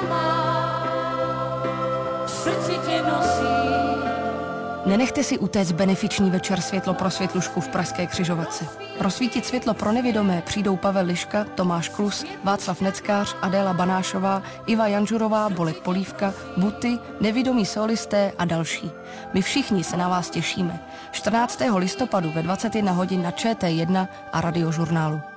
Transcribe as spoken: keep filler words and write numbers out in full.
má, v srdci tě nosí. Nenechte si utéct benefiční večer Světlo pro světlušku v Pražské Křižovatce. Rozsvítit světlo pro nevidomé přijdou Pavel Liška, Tomáš Klus, Václav Neckář, Adéla Banášová, Iva Janžurová, Bolek Polívka, Buty, nevidomí solisté a další. My všichni se na vás těšíme. čtrnáctého listopadu ve dvacet jedna hodin na Č T jedna a Radiožurnálu.